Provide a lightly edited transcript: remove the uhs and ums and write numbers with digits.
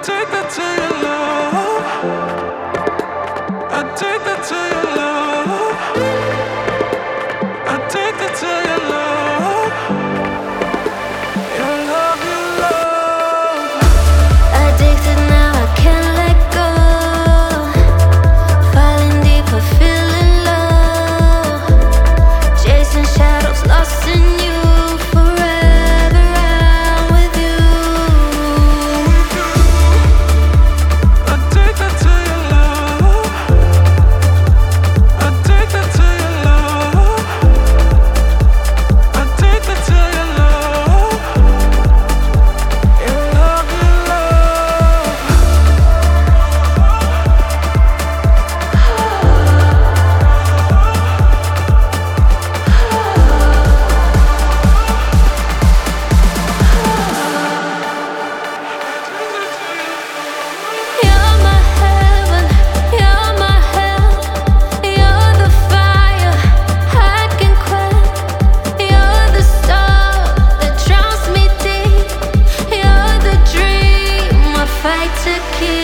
Addicted to your love. Addicted to your love. Addicted to your love. Your love, your love. Addicted now, I can't let go. Falling deeper, feeling low. Chasing shadows, lost in you. Forever I'm with you. Addicted to your love. Addicted to your love. Addicted to your love. Your love, your love. You're my heaven, you're my hell. You're the fire I can quench. You're the star that drowns me deep. You're the dream I fight to keep.